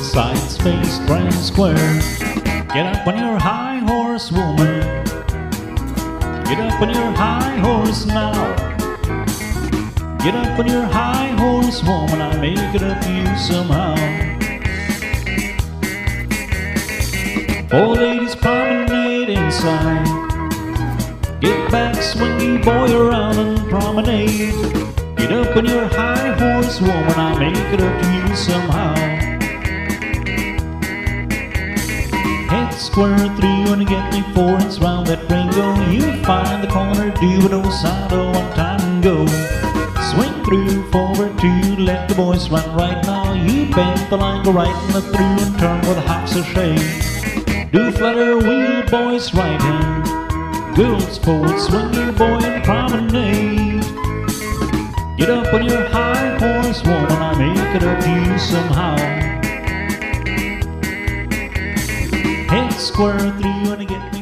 sides face grand square. Get up on your high horse, woman. Get up on your high horse now. Get up on your high horse, woman. I make it up to you somehow. Four ladies promenade inside. Get back, swingy boy, around and promenade. Get up on your high horse, woman. I make it up to you somehow. Head square through and get me 4 inches round that Ringo. You find the corner, do it old side one time and go. Swing through, forward two, let the boys run right now. You bend the line, go right in the through and turn with a hop sachet. Do flutter wheel, boys right hand. Girls forward, swing your boy and promenade. Get up on your high horse, woman. I make it up to you somehow. Head square through and get me